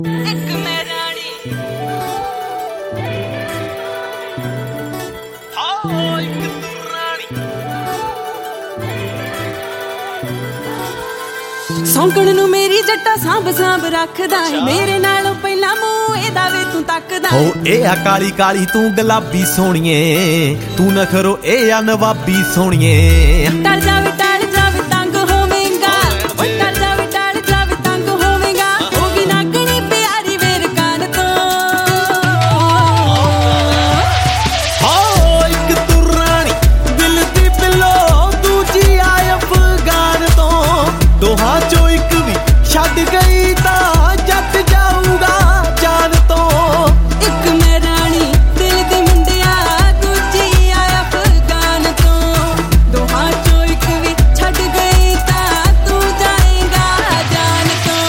ਸੌਂਕਣ ਨੂੰ ਮੇਰੀ ਜੱਟਾ ਸਾਂਭ ਸਾਂਭ ਰੱਖਦਾ ਏ ਮੇਰੇ ਨਾਲੋਂ ਪਹਿਲਾਂ ਮੂੰਹ ਇਹਦਾ ਵੇ ਤੂੰ ਤੱਕਦਾ ਹੋ ਇਹ ਆ ਕਾਲੀ ਕਾਲੀ ਤੂੰ ਗੁਲਾਬੀ ਸੋਹਣੀਏ ਤੂੰ ਨਖਰੋ ਇਹ ਆ ਨਵਾਬੀ ਸੋਹਣੀਏ ਟਲ ਜਾਵੇ ਤੰਗ ਹੋਵੇਂਗਾ ਓਏ ਟਲ ਜਾਵੇ ਤੰਗ ਹੋਵੇਂਗਾ ਹੋਗੀ ਨਾਗਣੀ ਪਿਆਰੀ ਵੇਰ ਕਾਨ ਤੋਂ ਹੋ ਇੱਕ ਤੂੰ ਰਾਣੀ ਦਿਲ ਦੀ ਬਿੱਲੋ ਦੂਜੀ ਆ ਅਫਗਾਨ ਤੋਂ ਦੋਹਾਂ ਚੋਂ ਇੱਕ ਵੀ ਛੱਡ ਗਈ ਤਾਂ ਜੱਟ ਜਾਊਗਾ ਜਾਨ ਤੋਂ ਇੱਕ ਮੈਂ ਰਾਣੀ ਦਿਲ ਦੀ ਮੁੰਡਿਆ ਦੂਜੀ ਆ ਅਫਗਾਨ ਤੋਂ ਦੋਹਾਂ ਚੋਂ ਇੱਕ ਵੀ ਛੱਡ ਗਈ ਤਾਂ ਤੂੰ ਜਾਏਗਾ ਜਾਨ ਤੋਂ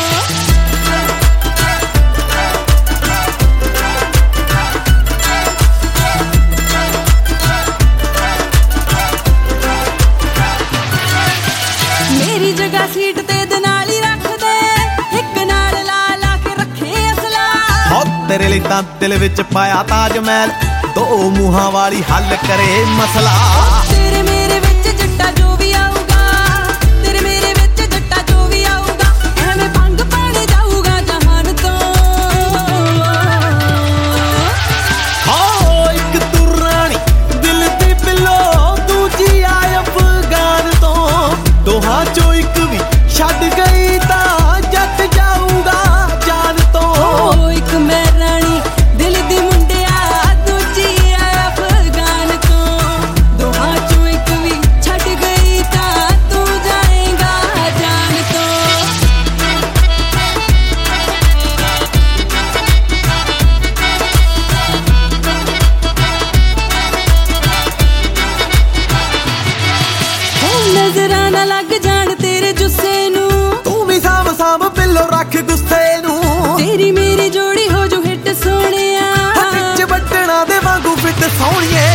ਮੇਰੀ ਜਗ੍ਹਾ ਸੀਟ ਤੇ ਦਨਾਲੀ ਰੱਖ ਦੇ ਇੱਕ ਨਾਲ ਲਾ ਕੇ ਰੱਖੇ ਅਸਲਾ ਹੋ ਤੇਰੇ ਲਈ ਤਾਂ ਦਿਲ ਵਿੱਚ ਪਾਇਆ ਤਾਜ ਮਹਿਲ ਦੋ ਮੂੰਹਾਂ ਵਾਲੀ ਹੱਲ ਕਰੇ ਮਸਲਾ ਤੇਰੇ ਮੇਰੇ ਵਿੱਚ ਜੱਟਾ ਜੋ ਵੀ ਆਊਗਾ ਤੇਰੇ ਮੇਰੇ ਵਿੱਚ ਜੱਟਾ ਜੋ ਵੀ ਆਊਗਾ ਐਵੇਂ ਭੰਗ ਪਾਣੇ ਜਾਊਗਾ ਜਹਾਨ ਤੋਂ ਹੋ ਇੱਕ ਤੂੰ ਰਾਣੀ ਦਿਲ ਦੀ ਬਿੱਲੋ ਦੂਜੀ ਆ ਅਫਗਾਨ ਤੋਂ ਦੋਹਾਂ ਚੋਂ ਇੱਕ ਵੀ ਛੱਡ ਗਈ ਤਾਂ ਜੱਟ ਜਾਊਗਾ ਜਾਨ ਤੋਂ ਓ ਇੱਕ ਮੈਂ ਰਾਣੀ ਦਿਲ ਦੀ ਮੁੰਡਿਆ ਦੂਜੀ ਆ ਅਫਗਾਨ ਤੋਂ ਦੋਹਾਂ ਚੋਂ ਇੱਕ ਵੀ ਛੱਡ ਗਈ ਤਾਂ ਤੂੰ ਜਾਏਗਾ ਜਾਨ ਤੋਂ ਨਜ਼ਰਾਂ ਨਾ ਲੱਗ ਜਾਣ ਤੇਰੇ ਜੁੱਸੇ ਨੂੰ ਤੂੰ ਵੀ ਸਾਂਭ ਸਾਂਭ ਬਿੱਲੋ ਰੱਖ ਗੁੱਸੇ ਨੂੰ ਤੇਰੀ ਮੇਰੀ ਜੋੜੀ ਹੋ ਜੋ ਹਿੱਟ ਸੋਹਣਿਆ ਵਿੱਚ ਵੱਟਣਾ ਦੇ ਵਾਂਗੂ ਫਿੱਟ ਸੋਹਣੀਏ